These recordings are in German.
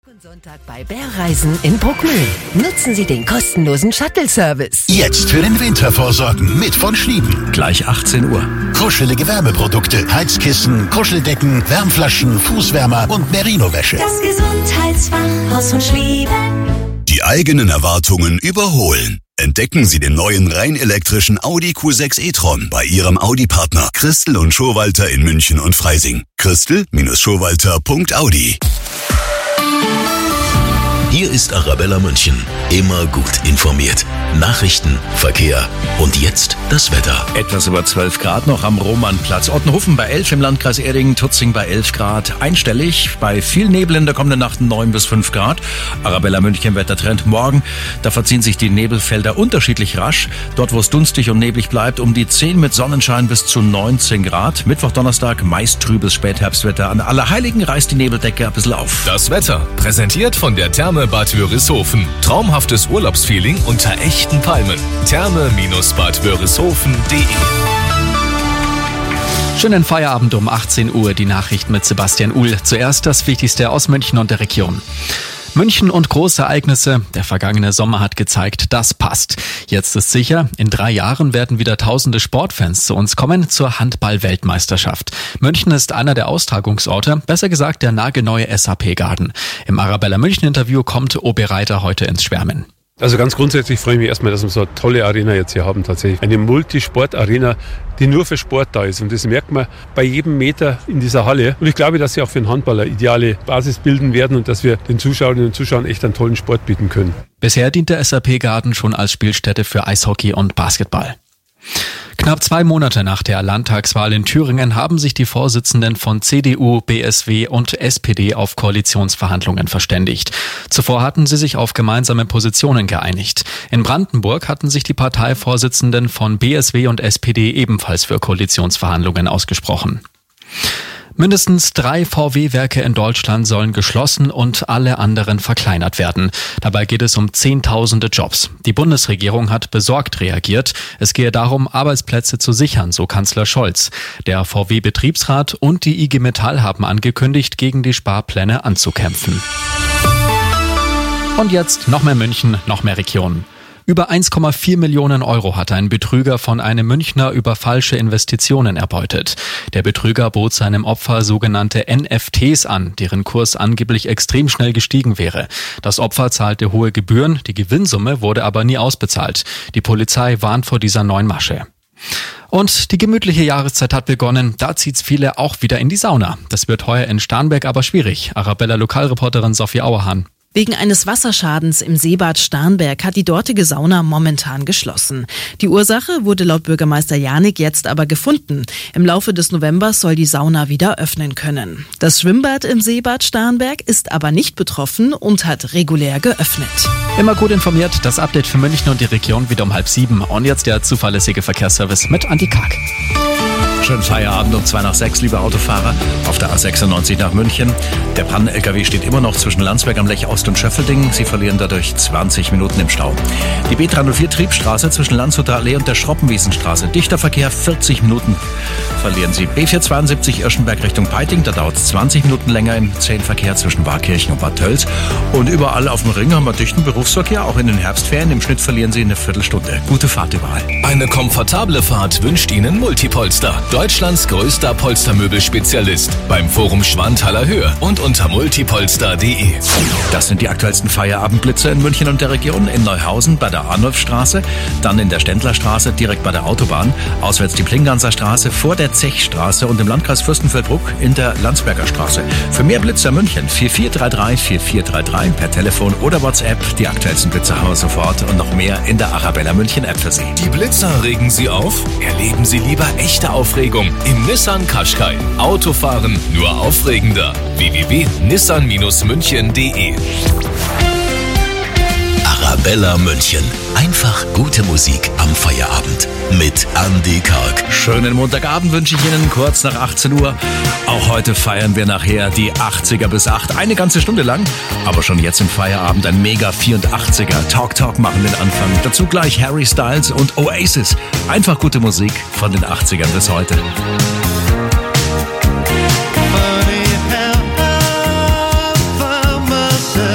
Und Sonntag bei Bärreisen in Bruckmühl. Nutzen Sie den kostenlosen Shuttle-Service. Jetzt für den Winter vorsorgen mit von Schlieben. Gleich 18 Uhr. Kuschelige Wärmeprodukte, Heizkissen, Kuscheldecken, Wärmflaschen, Fußwärmer und Merino-Wäsche. Das Gesundheitsfachhaus von Schlieben. Die eigenen Erwartungen überholen. Entdecken Sie den neuen rein elektrischen Audi Q6 e-tron bei Ihrem Audi-Partner Christel und Schowalter in München und Freising. Christel-Schowalter.audi. Hier ist Arabella München. Immer gut informiert. Nachrichten, Verkehr und jetzt das Wetter. Etwas über 12 Grad noch am Romannplatz. Ottenhofen bei 11 im Landkreis Erding, Tutzing bei 11 Grad. Einstellig, bei viel Nebel in der kommenden Nacht 9 bis 5 Grad. Arabella München Wettertrend morgen. Da verziehen sich die Nebelfelder unterschiedlich rasch. Dort, wo es dunstig und neblig bleibt, um die 10 mit Sonnenschein bis zu 19 Grad. Mittwoch, Donnerstag meist trübes Spätherbstwetter. An Allerheiligen reißt die Nebeldecke ein bisschen auf. Das Wetter, präsentiert von der Therme Bad Wörishofen. Traumhaftes Urlaubsfeeling unter echten Palmen. Therme-Bad-Wörishofen.de. Schönen Feierabend um 18 Uhr, die Nachricht mit Sebastian Uhl. Zuerst das Wichtigste aus München und der Region. München und große Ereignisse. Der vergangene Sommer hat gezeigt, das passt. Jetzt ist sicher, in 3 Jahren werden wieder tausende Sportfans zu uns kommen zur Handball-Weltmeisterschaft. München ist einer der Austragungsorte, besser gesagt der nagelneue SAP-Garden. Im Arabella München-Interview kommt OB Reiter heute ins Schwärmen. Also ganz grundsätzlich freue ich mich erstmal, dass wir so eine tolle Arena jetzt hier haben tatsächlich. Eine Multisport-Arena, die nur für Sport da ist. Und das merkt man bei jedem Meter in dieser Halle. Und ich glaube, dass sie auch für den Handballer ideale Basis bilden werden und dass wir den Zuschauerinnen und Zuschauern echt einen tollen Sport bieten können. Bisher dient der SAP-Garden schon als Spielstätte für Eishockey und Basketball. Knapp 2 Monate nach der Landtagswahl in Thüringen haben sich die Vorsitzenden von CDU, BSW und SPD auf Koalitionsverhandlungen verständigt. Zuvor hatten sie sich auf gemeinsame Positionen geeinigt. In Brandenburg hatten sich die Parteivorsitzenden von BSW und SPD ebenfalls für Koalitionsverhandlungen ausgesprochen. Mindestens 3 VW-Werke in Deutschland sollen geschlossen und alle anderen verkleinert werden. Dabei geht es um Zehntausende Jobs. Die Bundesregierung hat besorgt reagiert. Es gehe darum, Arbeitsplätze zu sichern, so Kanzler Scholz. Der VW-Betriebsrat und die IG Metall haben angekündigt, gegen die Sparpläne anzukämpfen. Und jetzt noch mehr München, noch mehr Region. Über 1,4 Millionen Euro hat ein Betrüger von einem Münchner über falsche Investitionen erbeutet. Der Betrüger bot seinem Opfer sogenannte NFTs an, deren Kurs angeblich extrem schnell gestiegen wäre. Das Opfer zahlte hohe Gebühren, die Gewinnsumme wurde aber nie ausbezahlt. Die Polizei warnt vor dieser neuen Masche. Und die gemütliche Jahreszeit hat begonnen. Da zieht's viele auch wieder in die Sauna. Das wird heuer in Starnberg aber schwierig. Arabella Lokalreporterin Sophie Auerhahn. Wegen eines Wasserschadens im Seebad Starnberg hat die dortige Sauna momentan geschlossen. Die Ursache wurde laut Bürgermeister Janik jetzt aber gefunden. Im Laufe des Novembers soll die Sauna wieder öffnen können. Das Schwimmbad im Seebad Starnberg ist aber nicht betroffen und hat regulär geöffnet. Immer gut informiert, das Update für München und die Region wieder um 6:30. Und jetzt der zuverlässige Verkehrsservice mit Andi Karg. Schönen Feierabend um 5:55, liebe Autofahrer, auf der A96 nach München. Der Pannen-LKW steht immer noch zwischen Landsberg am Lech Ost und Schöffelding. Sie verlieren dadurch 20 Minuten im Stau. Die B304 Triebstraße zwischen Landshuter Allee und der Schroppenwiesenstraße. Dichter Verkehr, 40 Minuten verlieren Sie. B472 Irschenberg Richtung Peiting, da dauert es 20 Minuten länger im zähen Verkehr zwischen Warkirchen und Bad Tölz. Und überall auf dem Ring haben wir dichten Berufsverkehr, auch in den Herbstferien. Im Schnitt verlieren Sie eine Viertelstunde. Gute Fahrt überall. Eine komfortable Fahrt wünscht Ihnen Multipolster. Deutschlands größter Polstermöbelspezialist. Beim Forum Schwanthaler Höhe und unter multipolster.de. Das sind die aktuellsten Feierabendblitze in München und der Region. In Neuhausen bei der Arnulfstraße, dann in der Ständlerstraße direkt bei der Autobahn, auswärts die Plinganser Straße, vor der Zechstraße und im Landkreis Fürstenfeldbruck in der Landsberger Straße. Für mehr Blitzer München 4433 per Telefon oder WhatsApp. Die aktuellsten Blitzer haben wir sofort und noch mehr in der Arabella München App für Sie. Die Blitzer regen Sie auf? Erleben Sie lieber echte Aufregung im Nissan Qashqai. Autofahren nur aufregender. www.nissan-münchen.de. Arabella München. Einfach gute Musik am Feierabend mit Andi Karg. Schönen Montagabend wünsche ich Ihnen, kurz nach 18 Uhr. Auch heute feiern wir nachher die 80er bis 8. Eine ganze Stunde lang, aber schon jetzt im Feierabend ein mega 84er. Talk machen den Anfang. Dazu gleich Harry Styles und Oasis. Einfach gute Musik von den 80ern bis heute. Funny how I found myself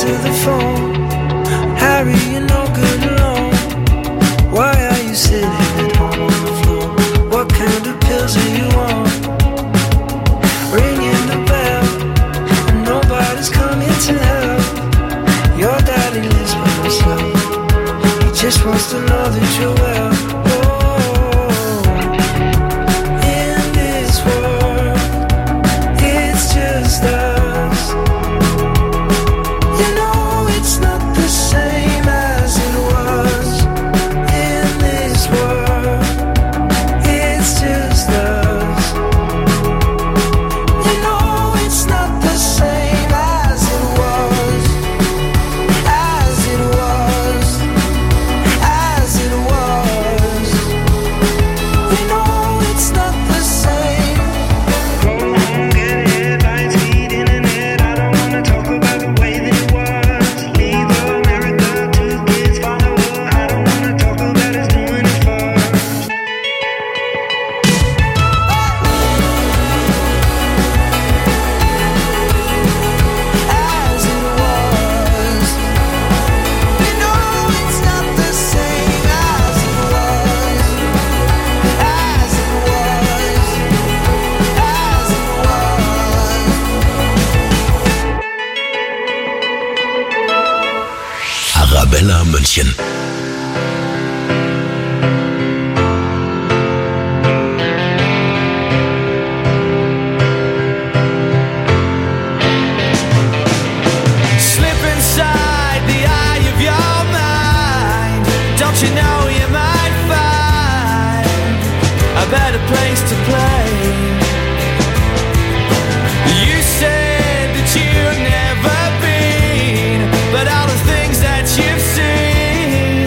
answer the phone. Harry, you're no good alone. Why are you sitting at home on the floor? What kind of pills are you on? Ringing the bell, and nobody's coming to help. Your daddy lives by himself. He just wants to know that you're well. Arabella München. Slip inside the eye of your mind. Don't you know you might find a better place to play? You said that you've never been, but all the things that you've seen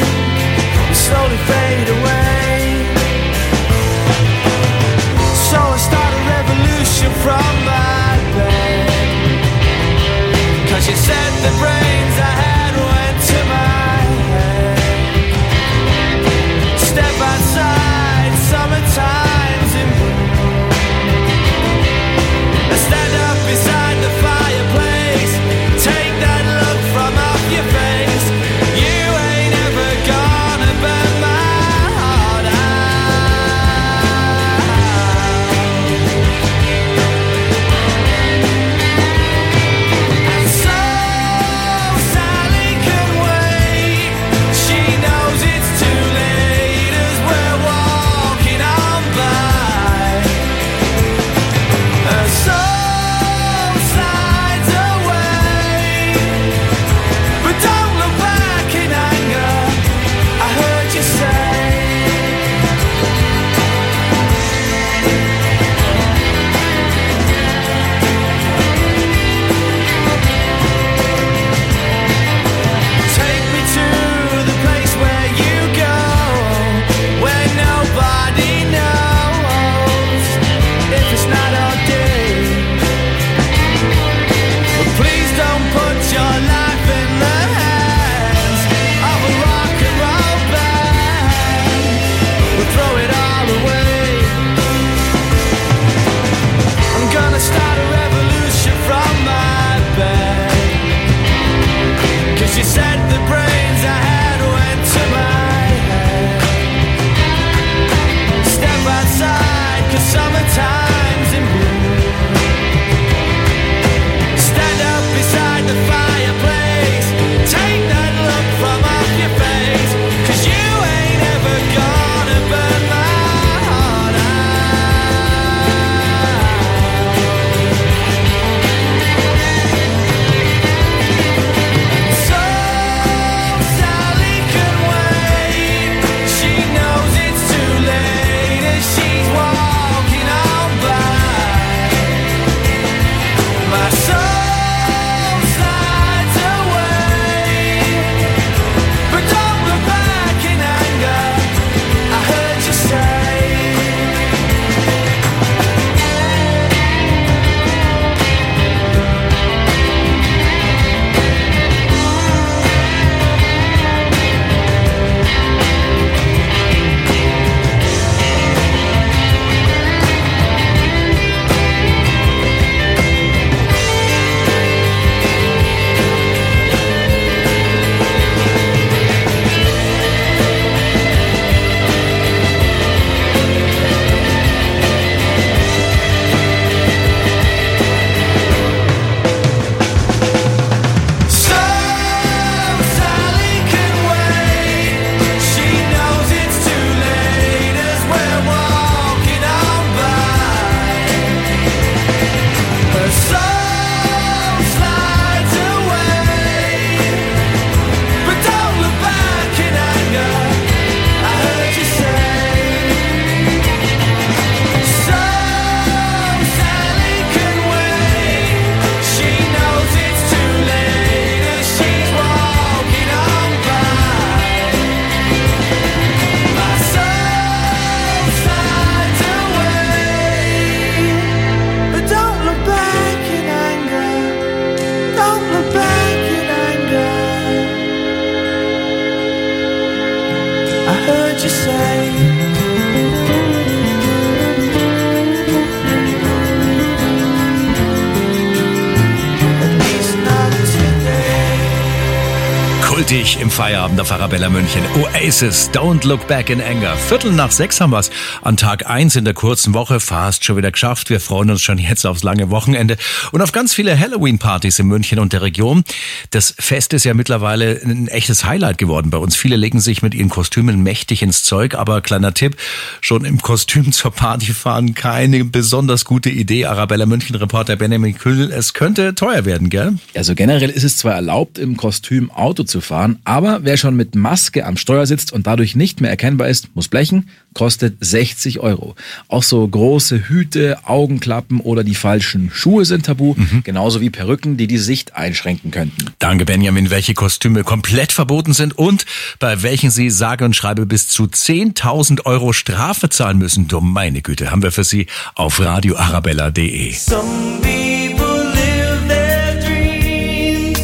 Kultig im Feierabend auf Arabella München. Oasis, Don't Look Back in Anger. 5:45 haben wir's an Tag 1 in der kurzen Woche fast schon wieder geschafft. Wir freuen uns schon jetzt aufs lange Wochenende und auf ganz viele Halloween-Partys in München und der Region. Das Fest ist ja mittlerweile ein echtes Highlight geworden bei uns. Viele legen sich mit ihren Kostümen mächtig ins Zeug, aber kleiner Tipp, schon im Kostüm zur Party fahren, keine besonders gute Idee. Arabella München-Reporter Benjamin Kühl, es könnte teuer werden, gell? Also generell ist es zwar erlaubt, im Kostüm Auto zu fahren, aber wer schon mit Maske am Steuer sitzt und dadurch nicht mehr erkennbar ist, muss blechen, kostet 60 €. Auch so große Hüte, Augenklappen oder die falschen Schuhe sind tabu, genauso wie Perücken, die die Sicht einschränken könnten. Danke, Benjamin. Welche Kostüme komplett verboten sind und bei welchen Sie sage und schreibe bis zu 10.000 € Strafe zahlen müssen. Du meine Güte, haben wir für Sie auf radioarabella.de. Some people live their dreams.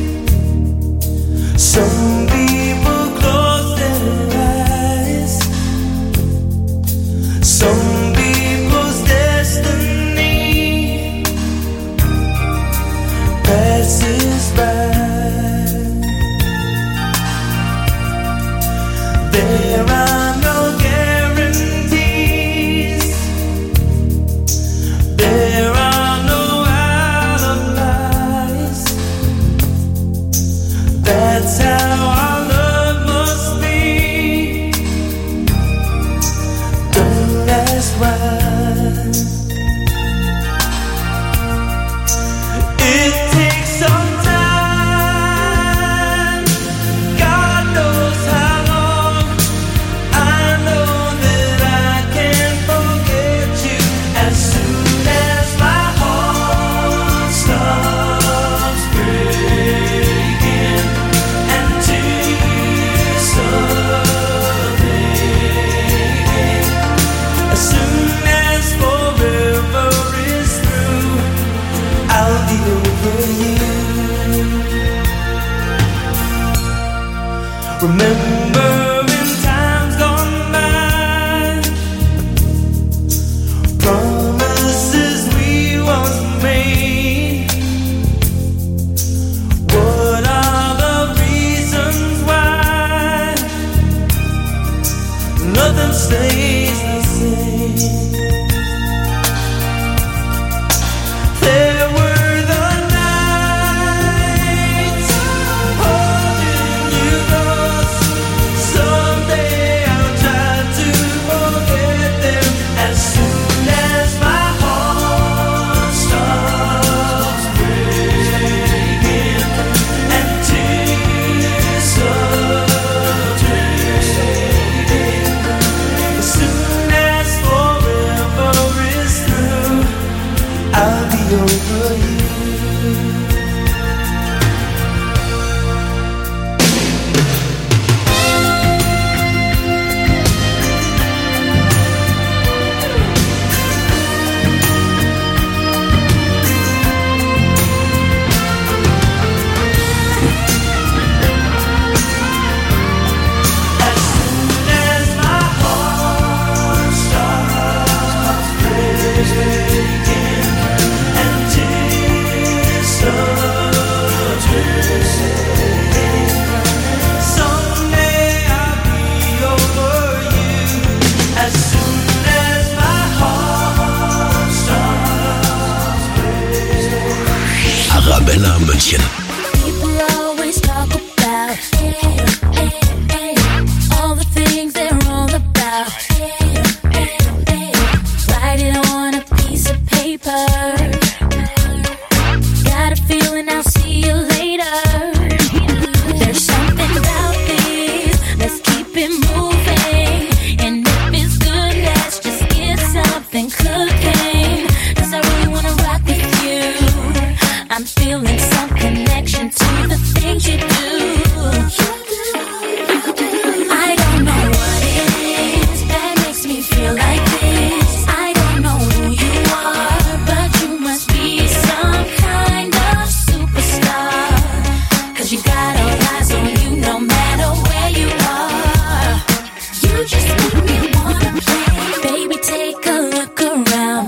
Some people close their eyes. Some people's destiny passes by. There are no guarantees. There are no alibis. That's how our love must be. Don't ask why. It takes some time. God knows how long. I know that I can't forget you as soon as my heart stops breaking and tears start fading. As soon as forever is through, I'll be over you. Remember in times gone by, promises we once made. What are the reasons why nothing stays the same? There were the nights holding you close. Someday I'll try to forget them as soon as my heart stops breaking and tears start fading. As soon as forever is through, I'll be over you. As soon as my heart stops breaking and tears start fading, someday I'll be over you. As soon as my heart stops breaking. Arabella München. People always talk about all the things they're all about. Write it on a piece of paper. Got a feeling I'll see you later. There's something about this. Let's keep it moving. And if it's good, let's just get something cooking. 'Cause I really wanna rock with you. I'm feeling some connection to the things you do. I don't know what it is that makes me feel like this. I don't know who you are, but you must be some kind of superstar. 'Cause you got all eyes on you no matter where you are. You just make me wanna play. Baby, take a look around.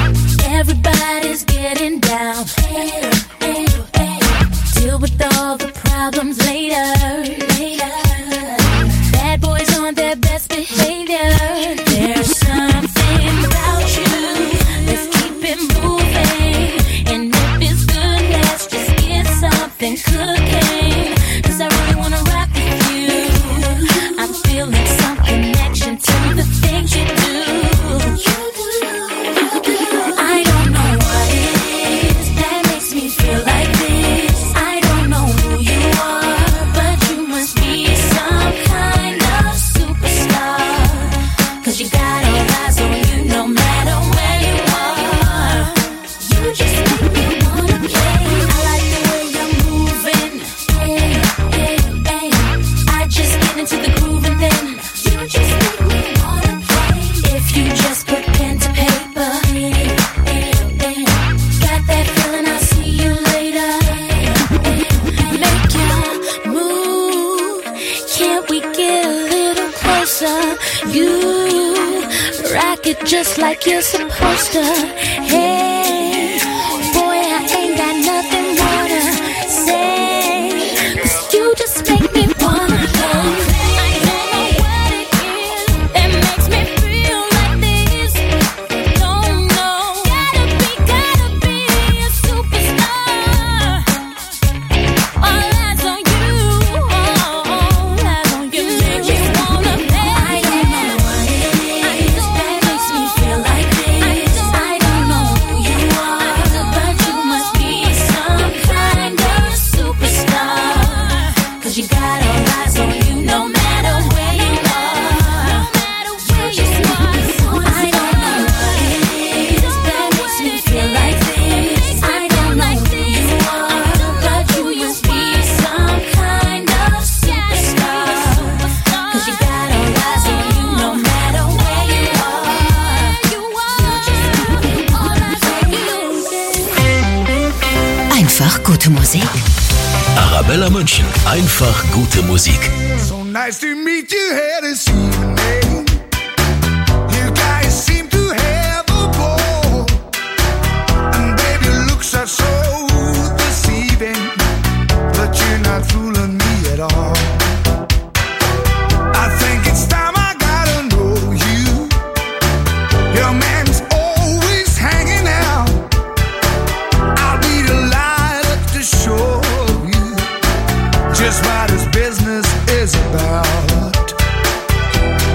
Everybody's getting down. Deal with all the You rock it just like you're supposed to. Hey, boy, I ain't got nothing more to say, 'cause you just make me wanna play. Einfach gute Musik. Arabella München. Einfach gute Musik. So nice to meet you here this evening. You guys seem to have a ball, and baby looks are so deceiving, but you're not fooling me at all. I think it's time I gotta know you. Your man's always hanging out. I'll be delighted to show you just what his business is about.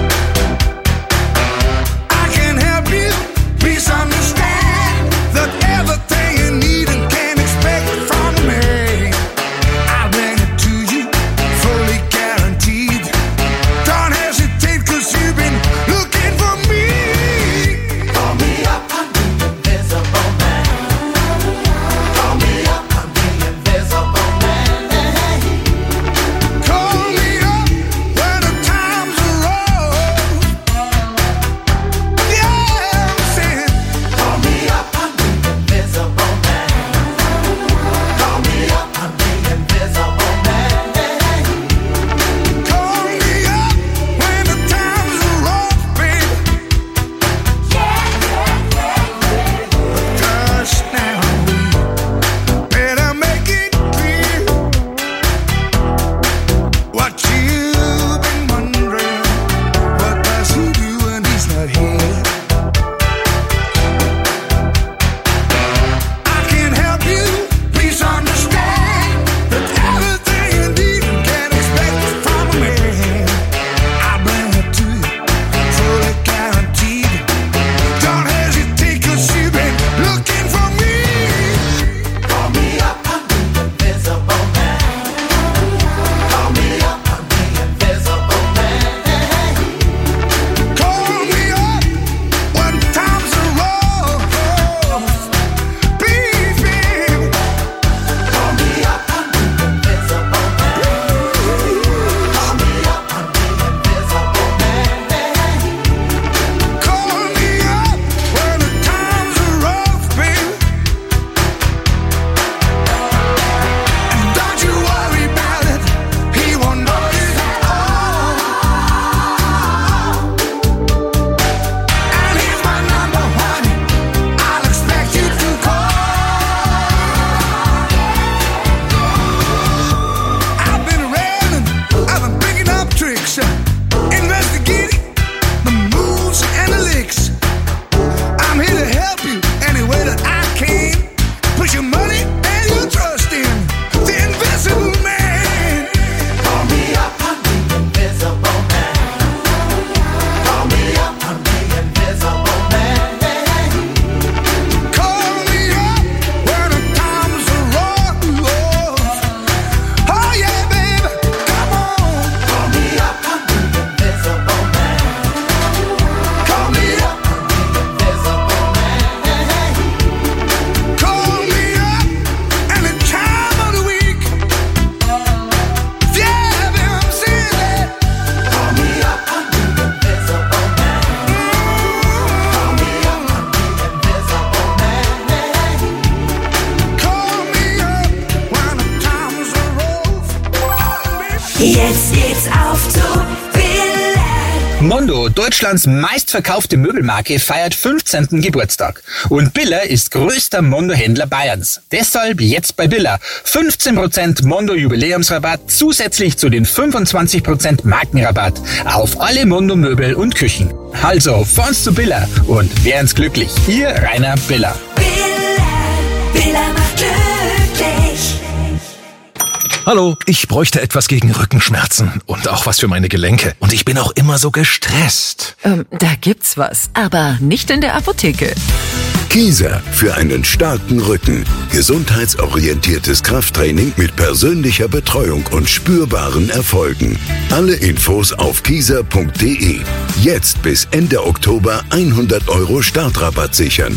Mondo, Deutschlands meistverkaufte Möbelmarke, feiert 15. Geburtstag. Und Biller ist größter Mondo-Händler Bayerns. Deshalb jetzt bei Biller 15% Mondo-Jubiläumsrabatt zusätzlich zu den 25% Markenrabatt auf alle Mondo-Möbel und Küchen. Also, fahrens zu Biller und werden's glücklich. Ihr Rainer Biller. Biller macht glücklich. Hallo, ich bräuchte etwas gegen Rückenschmerzen und auch was für meine Gelenke. Und ich bin auch immer so gestresst. Da gibt's was, aber nicht in der Apotheke. Kieser für einen starken Rücken. Gesundheitsorientiertes Krafttraining mit persönlicher Betreuung und spürbaren Erfolgen. Alle Infos auf kieser.de. Jetzt bis Ende Oktober 100 € Startrabatt sichern.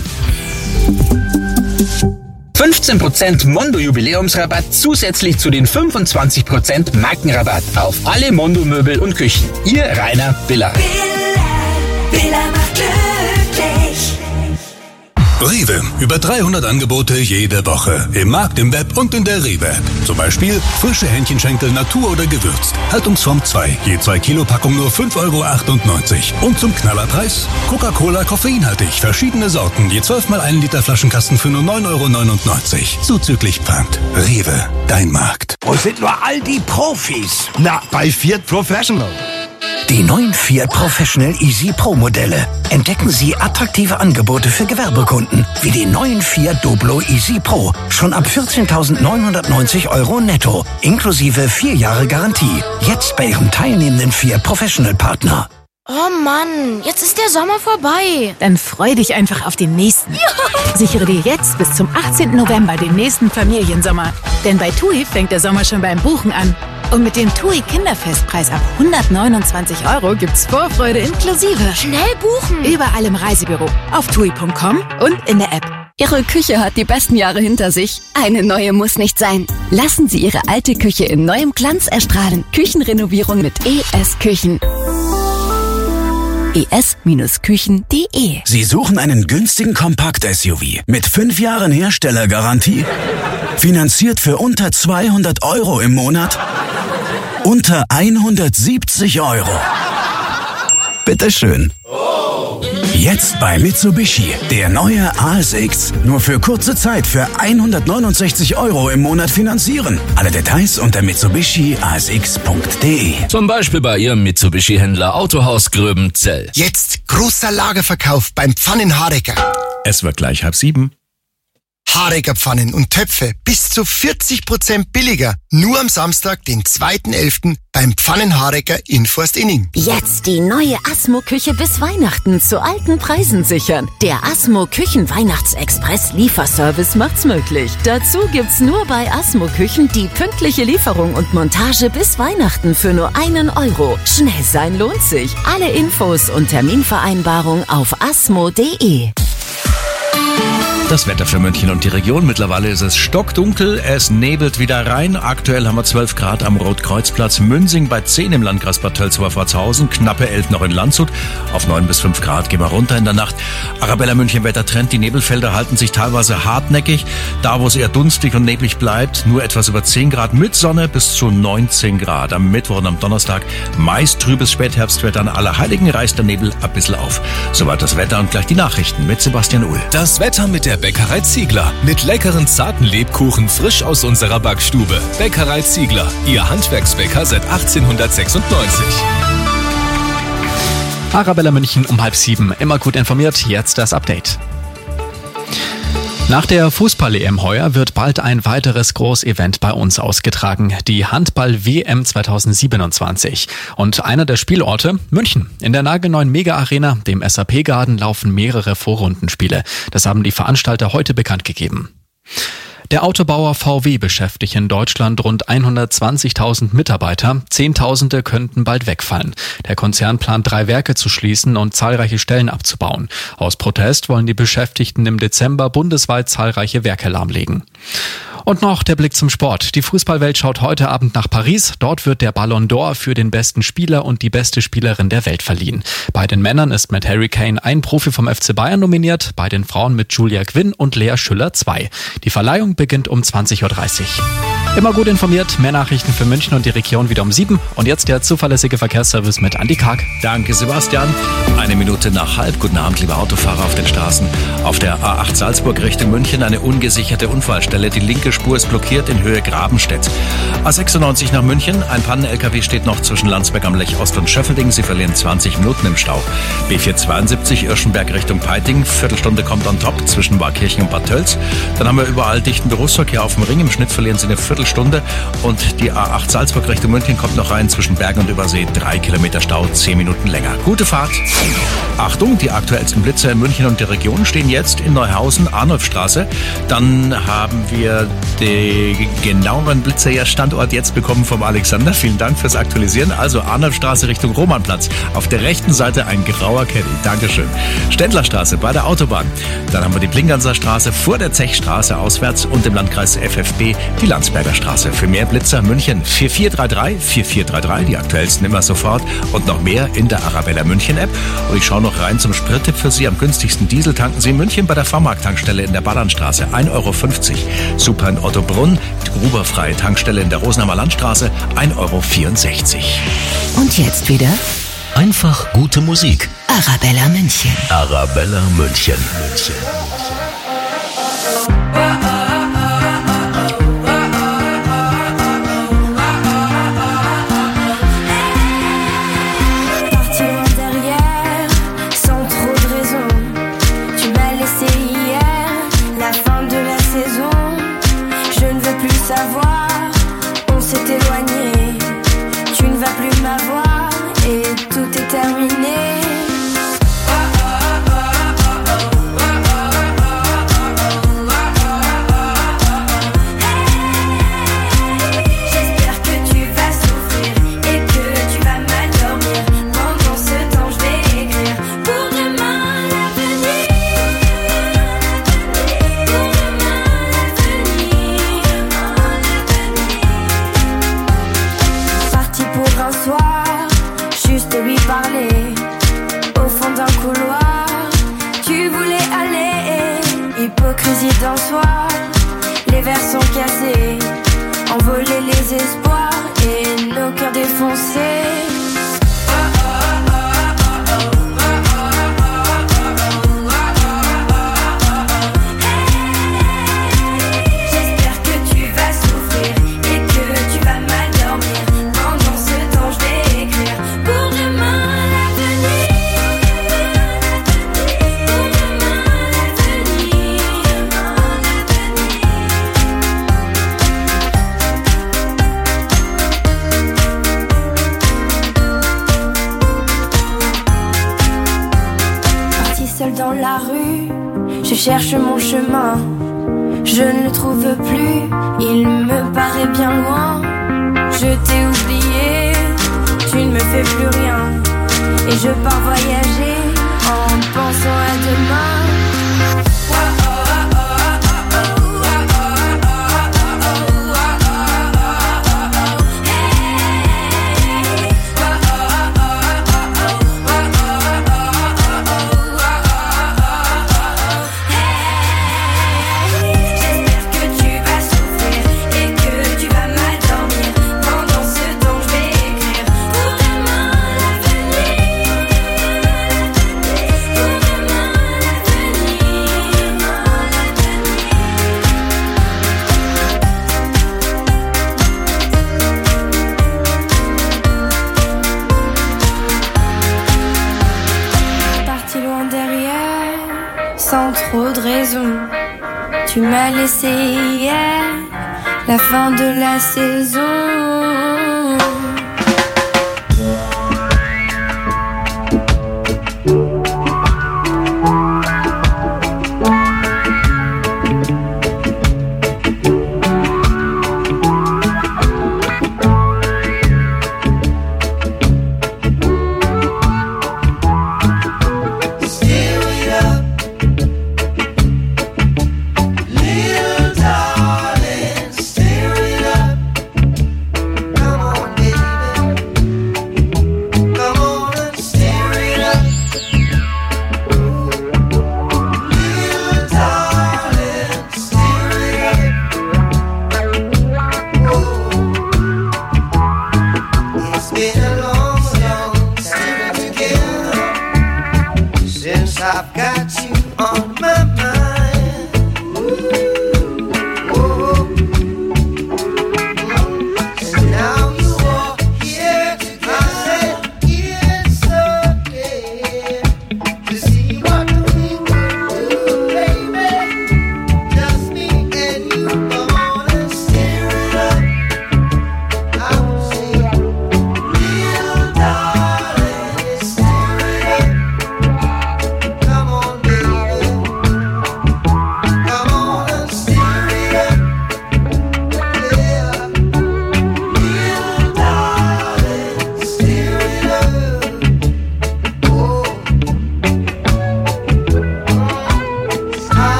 15% Mondo-Jubiläumsrabatt zusätzlich zu den 25% Markenrabatt auf alle Mondo-Möbel und Küchen. Ihr Rainer Biller. Biller macht glücklich. Rewe. Über 300 Angebote jede Woche. Im Markt, im Web und in der Rewe-App. Zum Beispiel frische Hähnchenschenkel Natur oder gewürzt. Haltungsform 2. Je 2 Kilo Packung nur 5,98 €. Und zum Knallerpreis? Coca-Cola koffeinhaltig. Verschiedene Sorten. Je 12 mal 1 Liter Flaschenkasten für nur 9,99 €. Zuzüglich Pfand. Rewe. Dein Markt. Wo sind nur all die Profis? Na, bei Fiat Professional. Die neuen Fiat Professional Easy Pro Modelle. Entdecken Sie attraktive Angebote für Gewerbekunden, wie den neuen Fiat Doblo Easy Pro. Schon ab 14.990 € netto, inklusive 4 Jahre Garantie. Jetzt bei Ihrem teilnehmenden Fiat Professional Partner. Oh Mann, jetzt ist der Sommer vorbei. Dann freu dich einfach auf den nächsten. Ja. Sichere dir jetzt bis zum 18. November den nächsten Familiensommer. Denn bei TUI fängt der Sommer schon beim Buchen an. Und mit dem TUI Kinderfestpreis ab 129 € gibt's Vorfreude inklusive. Schnell buchen! Überall im Reisebüro, auf TUI.com und in der App. Ihre Küche hat die besten Jahre hinter sich. Eine neue muss nicht sein. Lassen Sie Ihre alte Küche in neuem Glanz erstrahlen. Küchenrenovierung mit ES Küchen. es-küchen.de. Sie suchen einen günstigen Kompakt-SUV mit 5 Jahren Herstellergarantie? Finanziert für unter 200 € im Monat? Unter 170 €. Bitteschön. Jetzt bei Mitsubishi. Der neue ASX. Nur für kurze Zeit für 169 € im Monat finanzieren. Alle Details unter mitsubishi-asx.de. Zum Beispiel bei Ihrem Mitsubishi-Händler Autohaus Gröbenzell. Jetzt großer Lagerverkauf beim Pfannen-Harecker. Es wird gleich 6:30. Harecker-Pfannen und Töpfe bis zu 40% billiger. Nur am Samstag, den 2.11. beim Pfannen-Harecker in Forstinning. Jetzt die neue Asmo-Küche bis Weihnachten zu alten Preisen sichern. Der Asmo-Küchen-Weihnachtsexpress-Lieferservice macht's möglich. Dazu gibt's nur bei Asmo-Küchen die pünktliche Lieferung und Montage bis Weihnachten für nur 1 €. Schnell sein lohnt sich. Alle Infos und Terminvereinbarung auf asmo.de. Das Wetter für München und die Region. Mittlerweile ist es stockdunkel, es nebelt wieder rein. Aktuell haben wir 12 Grad am Rotkreuzplatz, Münsing bei 10 im Landkreis Bad Tölz-Oberpforzhausen, knappe 11 noch in Landshut. Auf 9 bis 5 Grad gehen wir runter in der Nacht. Arabella München Wettertrend, die Nebelfelder halten sich teilweise hartnäckig. Da, wo es eher dunstig und neblig bleibt, nur etwas über 10 Grad mit Sonne bis zu 19 Grad. Am Mittwoch und am Donnerstag meist trübes Spätherbstwetter. An Allerheiligen reißt der Nebel ein bisschen auf. Soweit das Wetter und gleich die Nachrichten mit Sebastian Uhl. Das Wetter mit der Bäckerei Ziegler. Mit leckeren, zarten Lebkuchen frisch aus unserer Backstube. Bäckerei Ziegler. Ihr Handwerksbäcker seit 1896. Arabella München um 6:30. Immer gut informiert. Jetzt das Update. Nach der Fußball-EM heuer wird bald ein weiteres Großevent bei uns ausgetragen, die Handball-WM 2027. Und einer der Spielorte, München. In der nagelneuen Mega-Arena, dem SAP-Garden, laufen mehrere Vorrundenspiele. Das haben die Veranstalter heute bekannt gegeben. Der Autobauer VW beschäftigt in Deutschland rund 120.000 Mitarbeiter. Zehntausende könnten bald wegfallen. Der Konzern plant 3 Werke zu schließen und zahlreiche Stellen abzubauen. Aus Protest wollen die Beschäftigten im Dezember bundesweit zahlreiche Werke lahmlegen. Und noch der Blick zum Sport. Die Fußballwelt schaut heute Abend nach Paris. Dort wird der Ballon d'Or für den besten Spieler und die beste Spielerin der Welt verliehen. Bei den Männern ist mit Harry Kane ein Profi vom FC Bayern nominiert, bei den Frauen mit Julia Quinn und Lea Schüller 2. Die Verleihung beginnt um 20:30 Uhr. Immer gut informiert, mehr Nachrichten für München und die Region wieder um 7. Und jetzt der zuverlässige Verkehrsservice mit Andi Karg. Danke, Sebastian. 1 Minute nach 12:30. Guten Abend, liebe Autofahrer auf den Straßen. Auf der A8 Salzburg Richtung München eine ungesicherte Unfallstelle. Die linke Spur ist blockiert in Höhe Grabenstedt. A96 nach München. Ein Pannen-LKW steht noch zwischen Landsberg am Lech Ost und Schöffelding. Sie verlieren 20 Minuten im Stau. B472 Irschenberg Richtung Peiting. Viertelstunde kommt on top zwischen Warkirchen und Bad Tölz. Dann haben wir überall dichten Berufsverkehr auf dem Ring. Im Schnitt verlieren Sie eine Viertelstunde. Und die A8 Salzburg Richtung München kommt noch rein zwischen Bergen und Übersee. 3 Kilometer Stau, 10 Minuten länger. Gute Fahrt. Achtung, die aktuellsten Blitze in München und der Region stehen jetzt in Neuhausen, Arnulfstraße. Dann haben wir den genaueren Blitzerstandort jetzt bekommen vom Alexander. Vielen Dank fürs Aktualisieren. Also Arnulfstraße Richtung Romanplatz. Auf der rechten Seite ein grauer Caddy. Dankeschön. Ständlerstraße bei der Autobahn. Dann haben wir die Plinganser Straße vor der Zechstraße auswärts und im Landkreis FFB die Landsberger Straße. Für mehr Blitzer München 4433, die aktuellsten immer sofort und noch mehr in der Arabella München App. Und ich schaue noch rein zum Sprittipp für Sie. Am günstigsten Diesel tanken Sie in München bei der V-Markt-Tankstelle in der Ballernstraße. 1,50 €. Super in Ottobrunn, die gruberfreie Tankstelle in der Rosenheimer Landstraße. 1,64 €. Und jetzt wieder Einfach gute Musik. Arabella München. Arabella München. Dans soi, les verres sont cassés, envoler les espoirs et nos cœurs défoncés. J'espère que tu vas souffrir et que tu vas mal dormir. Pendant ce temps, je vais écrire pour demain l'avenir. Dans la rue, je cherche mon chemin, je ne le trouve plus, il me paraît bien loin. Je t'ai oublié, tu ne me fais plus rien, et je pars voyager en pensant à demain. Sans trop de raison, tu m'as laissé hier, la fin de la saison.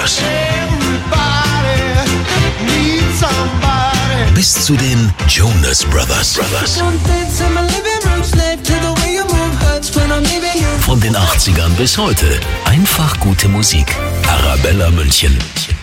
Brothers. Bis zu den Jonas Brothers. Von den 80ern bis heute. Einfach gute Musik. Arabella München.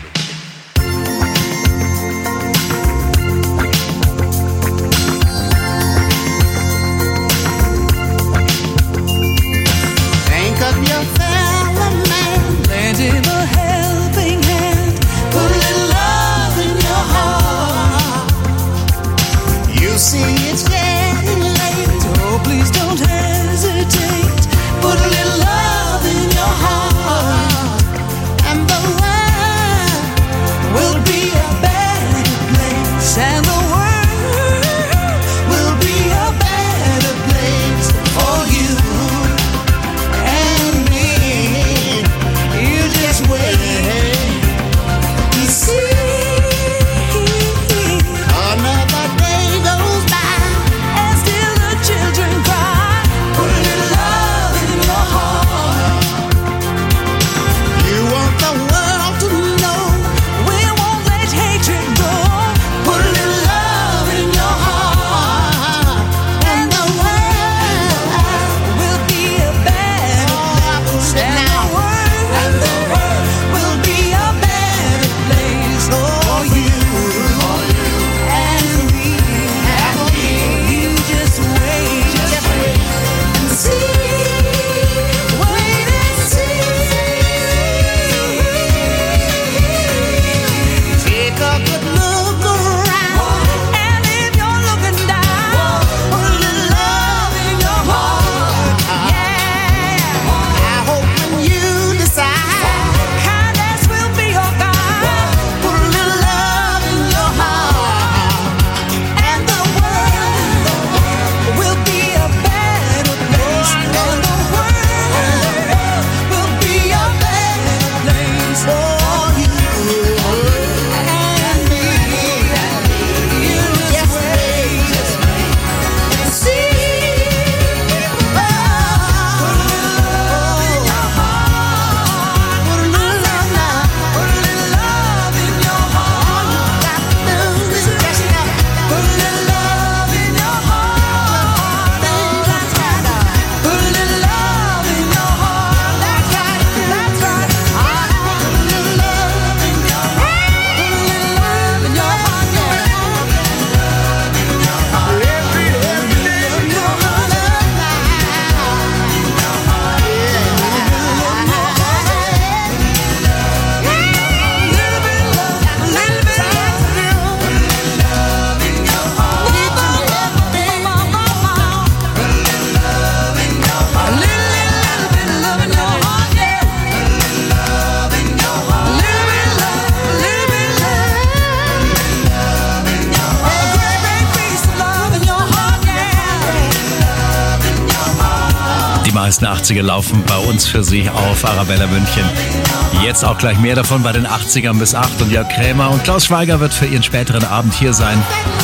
Die meisten 80er laufen bei uns für Sie auf Arabella München. Jetzt auch gleich mehr davon bei den 80ern bis 8. Und Jörg Krämer und Klaus Schweiger wird für Ihren späteren Abend hier sein.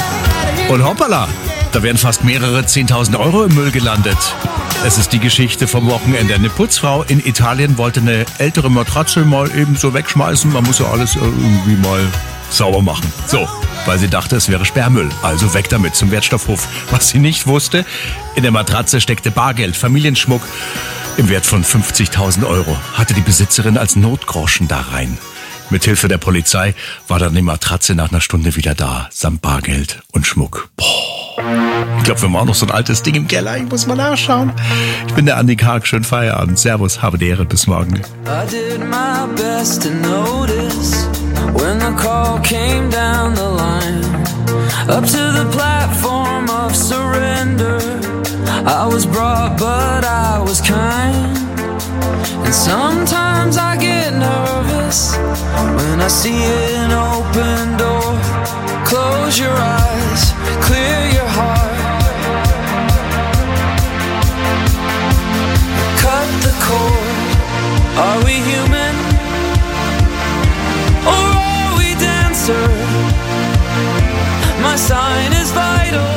Und hoppala, da wären fast mehrere 10.000 Euro im Müll gelandet. Es ist die Geschichte vom Wochenende. Eine Putzfrau in Italien wollte eine ältere Matratze mal eben so wegschmeißen. Man muss ja alles irgendwie mal sauber machen. So, weil sie dachte, es wäre Sperrmüll. Also weg damit zum Wertstoffhof. Was sie nicht wusste, in der Matratze steckte Bargeld, Familienschmuck im Wert von 50.000 Euro. Hatte die Besitzerin als Notgroschen da rein. Mithilfe der Polizei war dann die Matratze nach einer Stunde wieder da, samt Bargeld und Schmuck. Boah. Ich glaube, wir haben auch noch so ein altes Ding im Keller. Ich muss mal nachschauen. Ich bin der Andi Karg. Schönen Feierabend. Servus, habe die Ehre. Bis morgen. I did my best to notice when the call came down the line. Up to the platform of surrender. I was brought, but I was kind. And sometimes I get nervous when I see an open door. Close your eyes, clear your heart. Cut the cord. Are we human? Or are we dancer? My sign is vital.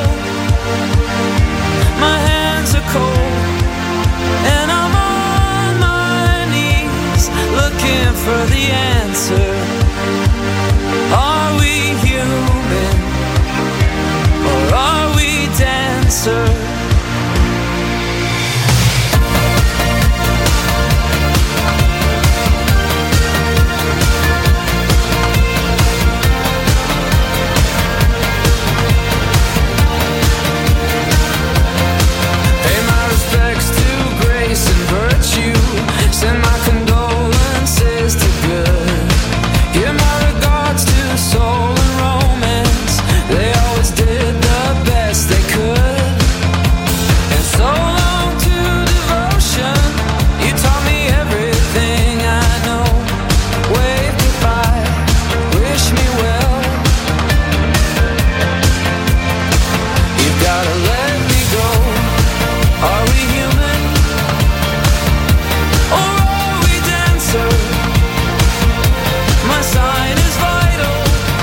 My hands are cold. And I'm on my knees looking for for the answer. Are we human or are we dancer? Send my condolences to good. Give my regards to soul and romance. They always did the best they could. And so long to devotion. You taught me everything I know. Wave goodbye, wish me well. You've gotta let me go. Are we human? My sign is vital.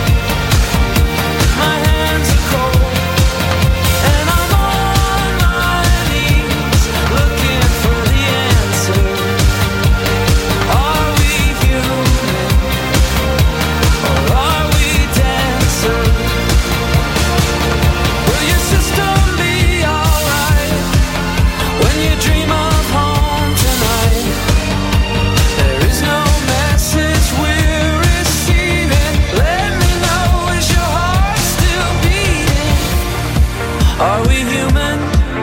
My hands are cold, and I'm on my knees looking for the answer. Are we human or are we dancer? Will your system be alright when you dream of home tonight? There is no message we're receiving. Let me know, is your heart still beating? Are we human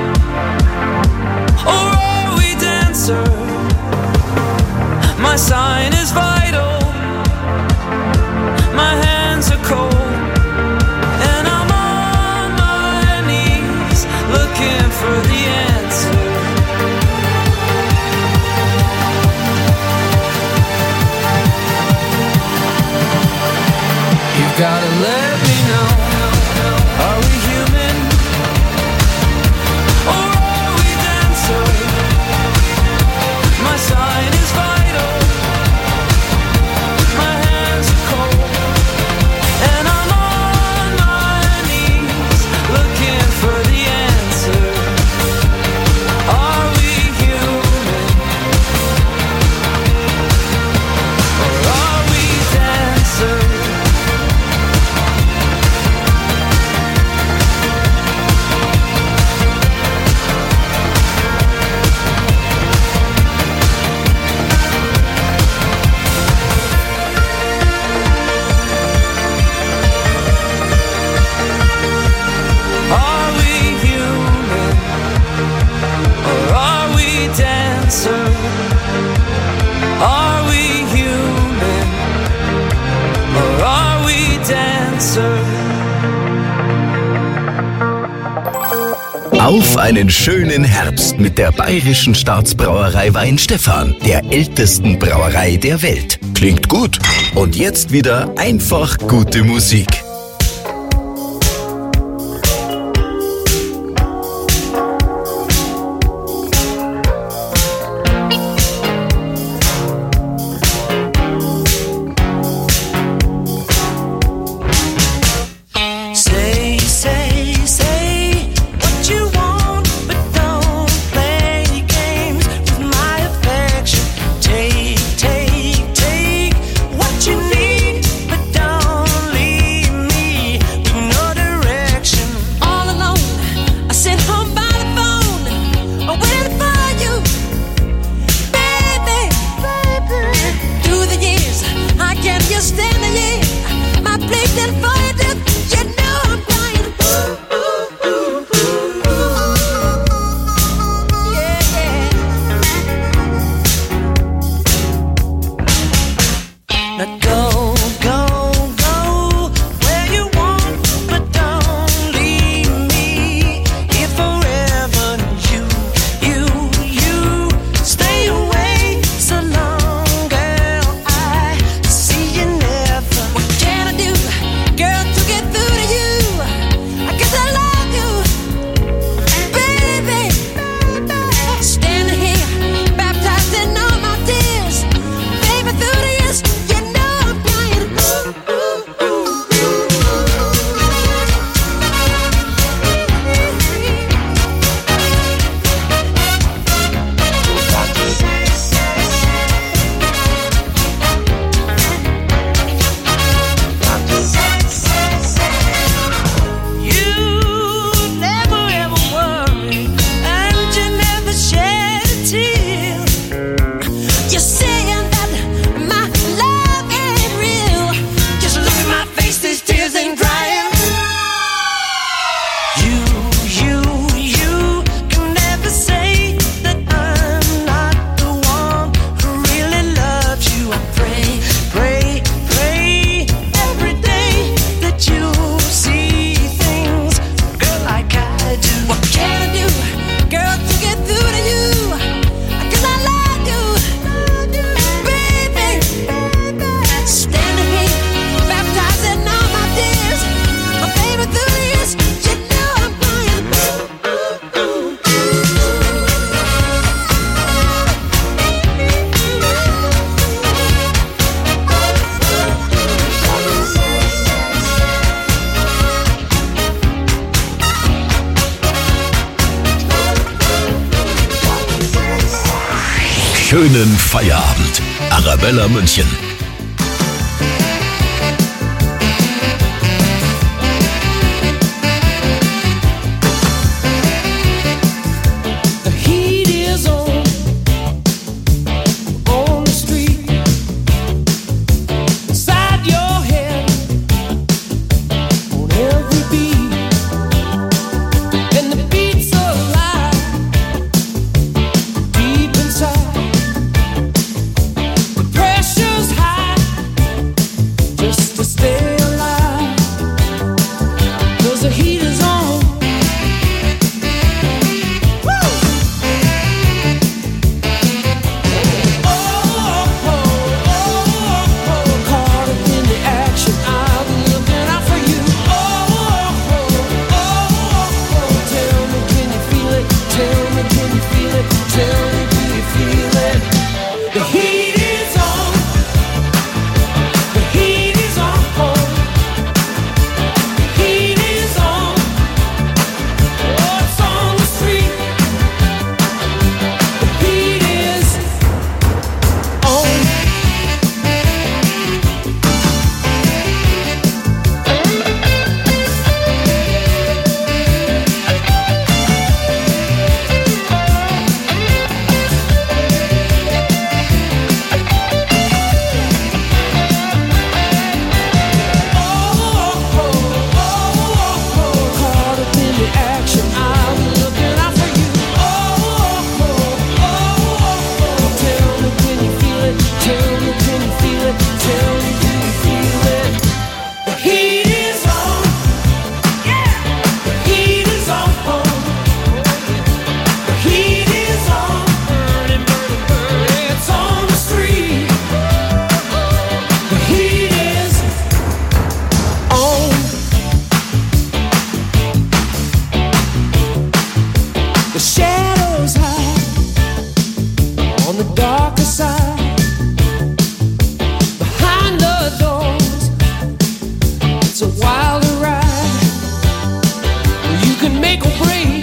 or are we dancer? My sign is vital. My hands are cold, and I'm on my knees looking for the answer. You've gotta let me know. Are we human or are we dancer? My sign is vital. My hands are cold, and I'm on my knees looking for the answer. Are we human or are we dancer? Are we human or are we dancer? Are we human or are we dancer? Auf einen schönen Herbst mit der Bayerischen Staatsbrauerei Weinstefan, der ältesten Brauerei der Welt. Klingt gut. Und jetzt wieder einfach gute Musik. Say, say, say what you want, but don't play games with my affection. Take, take, take what you need, but don't leave schönen Feierabend. Arabella München. The heat is on the street. Inside your head, on every beat, and the beats alive deep inside. The pressure's high, just to stay alive. 'Cause the heat is on. Caught up in the action, I'm looking out for you. Tell me, can you feel it? Tell me, can you feel it? Tell me, do you feel it? The heat is on. The heat is on. The heat is on. Oh, it's on the street. The heat is on. Caught up in the action, I'm looking out for you. Tell me, can you feel it? Tell me, can you feel it? Tell me, do you feel it? The heat is on. The heat is on. The heat is on. Burning, burning, burning. It's on the street. The heat is on. The shadows hide on the darker side. Behind the doors, it's a wilder ride. You can make or break,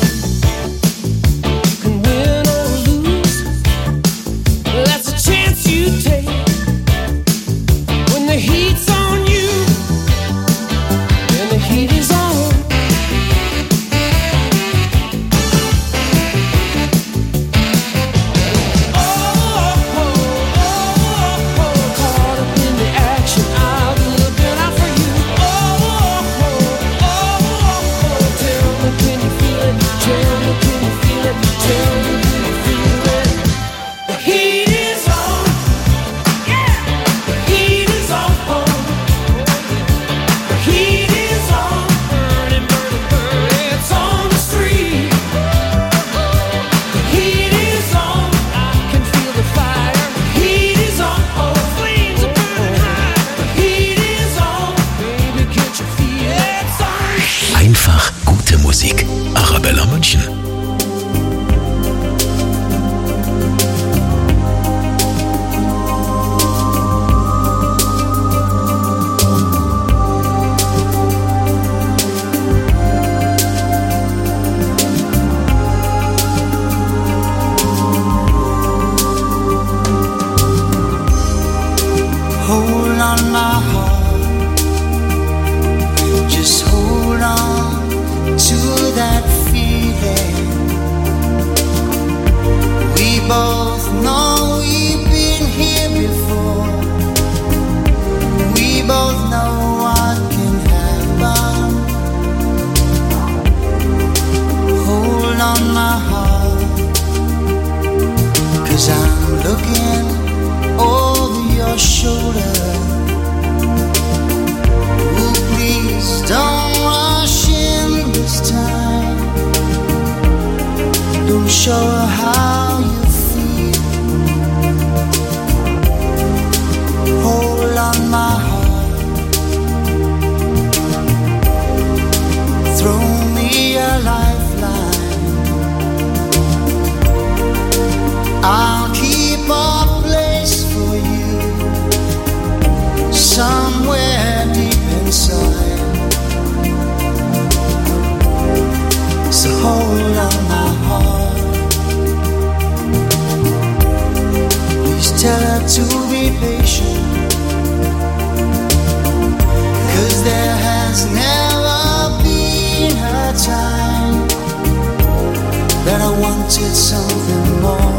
you can win or lose. That's a chance you take when the heat's on you, and the heat is on. Caught up in the action, I'm looking out for you. Tell me, can you feel it? Tell me, can you feel it? Tell me, do you feel it? The heat is on. The heat is on. The heat is on. Burning, burning, burning. It's on the street. The heat is on. I can feel the fire. The heat is on. Flames are burning high. The heat is on. Baby, can't you feel it? It's on. Einfach gute Musik. Arabella München. Hold on, my heart. Just hold on to that feeling. We both know we've been here before. We both know what can happen. Hold on, my heart. 'Cause I'm looking over your shoulder. Oh, please don't rush in this time. Don't show her how you feel. Hold on, my heart. Throw me a lifeline. I'll keep a place for you somewhere deep inside. So hold on, my heart. tell her to be patient, 'cause there has never been a time that I wanted something more.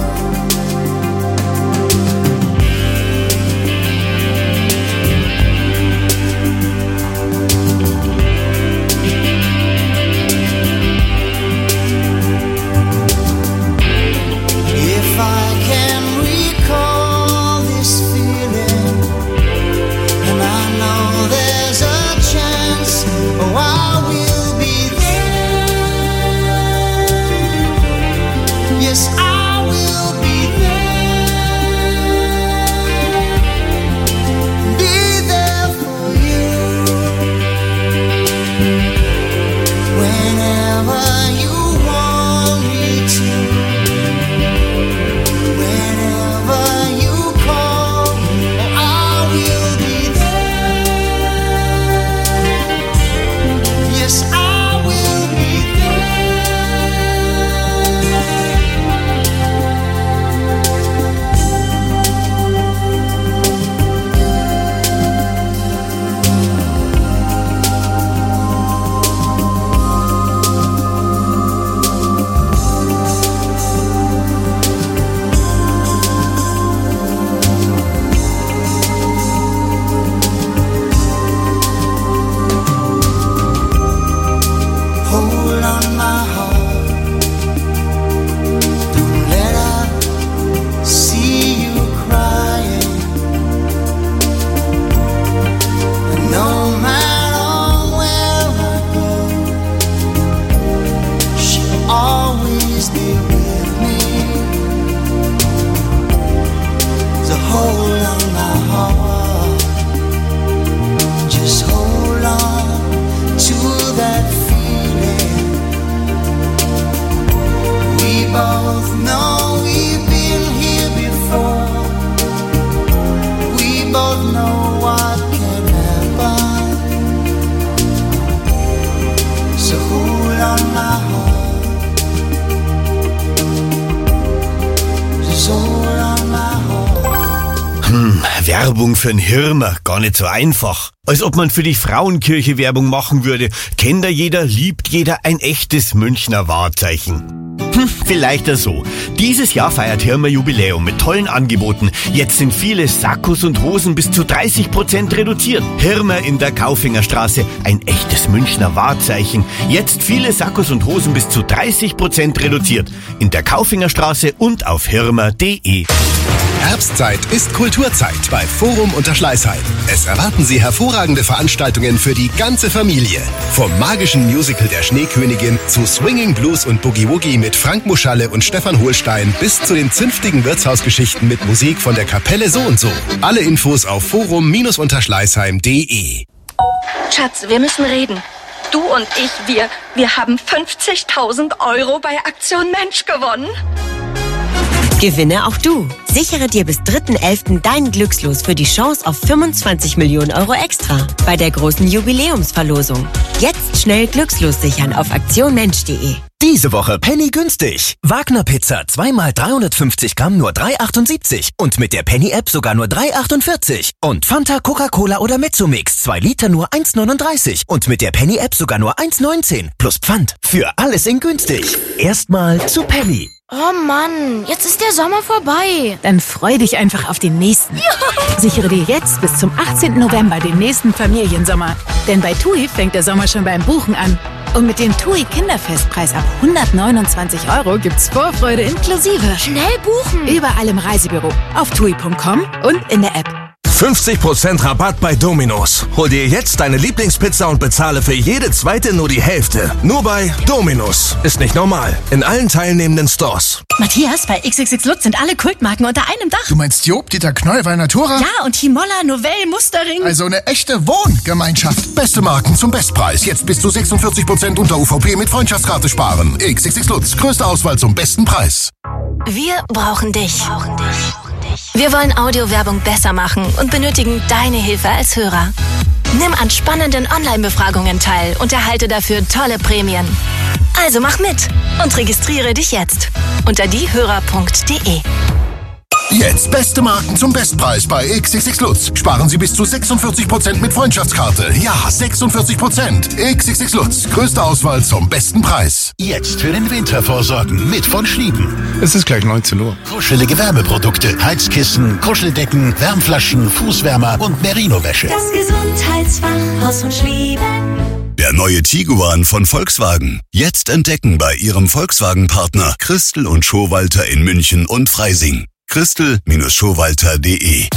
If I can recall this feeling, and I know there's a chance, oh, I will be there. Yes, I will be there. Be there for you whenever you want me to. Whenever you call, oh, I will be there. Yes, I will be hold on my heart. Don't let her see you crying. And no matter where I go, she'll always be with me. So hold on my heart. Just hold on to that feeling. We both know we've been here before. We both know what can happen. So hold on my heart. Just hold on my heart. Werbung für einen Hirner, gar nicht so einfach. Als ob man für die Frauenkirche Werbung machen würde. Kennt da jeder, liebt jeder ein echtes Münchner Wahrzeichen. Vielleicht so. Dieses Jahr feiert Hirmer Jubiläum mit tollen Angeboten. Jetzt sind viele Sakkos und Hosen bis zu 30% reduziert. Hirmer in der Kaufingerstraße, ein echtes Münchner Wahrzeichen. Jetzt viele Sakkos und Hosen bis zu 30% reduziert. In der Kaufingerstraße und auf hirmer.de. Herbstzeit ist Kulturzeit bei Forum Unterschleißheim. Es erwarten Sie hervorragende Veranstaltungen für die ganze Familie. Vom magischen Musical der Schneekönigin zu Swinging Blues und Boogie Woogie mit Frank Muschalle und Stefan Hohlstein bis zu den zünftigen Wirtshausgeschichten mit Musik von der Kapelle So und So. Alle Infos auf forum-unterschleißheim.de. Schatz, wir müssen reden. Du und ich, wir haben 50.000 Euro bei Aktion Mensch gewonnen. Gewinne auch du. Sichere dir bis 3.11. deinen Glückslos für die Chance auf 25 Millionen Euro extra bei der großen Jubiläumsverlosung. Jetzt schnell Glückslos sichern auf aktionmensch.de. Diese Woche Penny günstig. Wagner Pizza 2x 350 Gramm nur 3,78 und mit der Penny App sogar nur 3,48. Und Fanta, Coca-Cola oder Mezzomix 2 Liter nur 1,39 und mit der Penny App sogar nur 1,19 plus Pfand. Für alles in günstig. Erstmal zu Penny. Oh Mann, jetzt ist der Sommer vorbei. Dann freu dich einfach auf den nächsten. Ja. Sichere dir jetzt bis zum 18. November den nächsten Familiensommer. Denn bei TUI fängt der Sommer schon beim Buchen an. Und mit dem TUI Kinderfestpreis ab 129 € gibt's Vorfreude inklusive. Schnell buchen. Überall im Reisebüro, auf TUI.com und in der App. 50% Rabatt bei Domino's. Hol dir jetzt deine Lieblingspizza und bezahle für jede zweite nur die Hälfte. Nur bei Domino's. Ist nicht normal. In allen teilnehmenden Stores. Matthias, bei XXX Lutz sind alle Kultmarken unter einem Dach. Du meinst Job, Dieter Knoll, Natura? Ja, und Himolla, Novell, Mustering. Also eine echte Wohngemeinschaft. Beste Marken zum Bestpreis. Jetzt bis zu 46% unter UVP mit Freundschaftskarte sparen. XXX Lutz. Größte Auswahl zum besten Preis. Wir brauchen dich. Wir wollen Audiowerbung besser machen und benötigen deine Hilfe als Hörer. Nimm an spannenden Online-Befragungen teil und erhalte dafür tolle Prämien. Also mach mit und registriere dich jetzt unter diehörer.de. Jetzt beste Marken zum Bestpreis bei XXX Lutz. Sparen Sie bis zu 46% mit Freundschaftskarte. Ja, 46%. XXX Lutz. Größte Auswahl zum besten Preis. Jetzt für den Winter vorsorgen mit von Schlieben. Es ist gleich 19 Uhr. Kuschelige Wärmeprodukte, Heizkissen, Kuscheldecken, Wärmflaschen, Fußwärmer und Merino-Wäsche. Das Gesundheitsfachhaus von Schlieben. Der neue Tiguan von Volkswagen. Jetzt entdecken bei Ihrem Volkswagen-Partner Christel und Schowalter in München und Freising. Christel-Schowalter.de.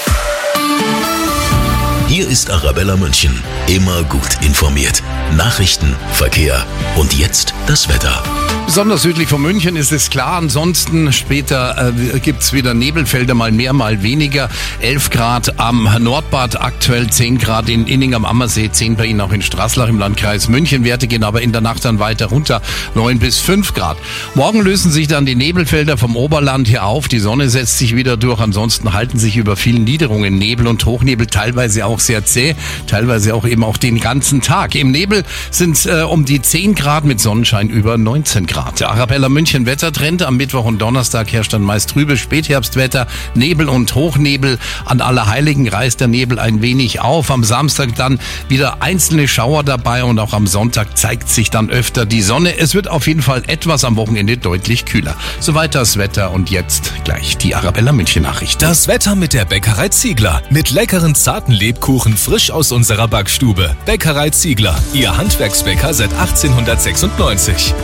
Hier ist Arabella München. Immer gut informiert. Nachrichten, Verkehr und jetzt das Wetter. Besonders südlich von München ist es klar. Ansonsten später gibt's wieder Nebelfelder, mal mehr, mal weniger. 11 Grad am Nordbad, aktuell 10 Grad in Inning am Ammersee, 10 bei Ihnen auch in Straßlach im Landkreis München. Werte gehen aber in der Nacht dann weiter runter, 9 bis 5 Grad. Morgen lösen sich dann die Nebelfelder vom Oberland hier auf. Die Sonne setzt sich wieder durch. Ansonsten halten sich über vielen Niederungen Nebel und Hochnebel, teilweise auch sehr zäh, teilweise auch eben auch den ganzen Tag. Im Nebel sind um die 10 Grad mit Sonnenschein über 19 Grad. Arabella München Wettertrend. Am Mittwoch und Donnerstag herrscht dann meist trübe Spätherbstwetter, Nebel und Hochnebel. An Allerheiligen reißt der Nebel ein wenig auf. Am Samstag dann wieder einzelne Schauer dabei und auch am Sonntag zeigt sich dann öfter die Sonne. Es wird auf jeden Fall etwas am Wochenende deutlich kühler. Soweit das Wetter und jetzt gleich die Arabella München Nachrichten. Das Wetter mit der Bäckerei Ziegler. Mit leckeren, zarten Lebkuchen frisch aus unserer Backstube. Bäckerei Ziegler. Ihr Handwerksbäcker seit 1896.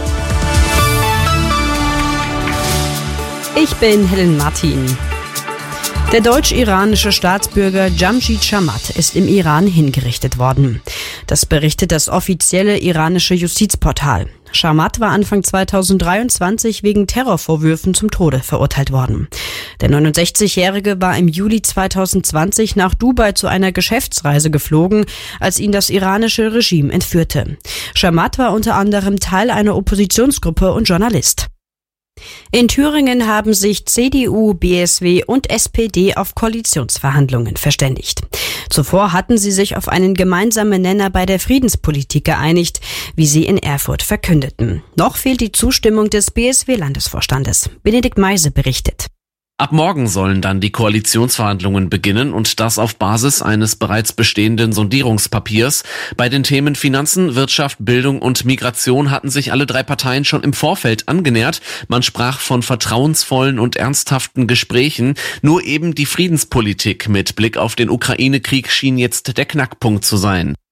Ich bin Helen Martin. Der deutsch-iranische Staatsbürger Jamshid Shamat ist im Iran hingerichtet worden. Das berichtet das offizielle iranische Justizportal. Shamat war Anfang 2023 wegen Terrorvorwürfen zum Tode verurteilt worden. Der 69-Jährige war im Juli 2020 nach Dubai zu einer Geschäftsreise geflogen, als ihn das iranische Regime entführte. Shamat war unter anderem Teil einer Oppositionsgruppe und Journalist. In Thüringen haben sich CDU, BSW und SPD auf Koalitionsverhandlungen verständigt. Zuvor hatten sie sich auf einen gemeinsamen Nenner bei der Friedenspolitik geeinigt, wie sie in Erfurt verkündeten. Noch fehlt die Zustimmung des BSW-Landesvorstandes. Benedikt Meise berichtet. Ab morgen sollen dann die Koalitionsverhandlungen beginnen und das auf Basis eines bereits bestehenden Sondierungspapiers. Bei den Themen Finanzen, Wirtschaft, Bildung und Migration hatten sich alle drei Parteien schon im Vorfeld angenähert. Man sprach von vertrauensvollen und ernsthaften Gesprächen. Nur eben die Friedenspolitik mit Blick auf den Ukraine-Krieg schien jetzt der Knackpunkt zu sein.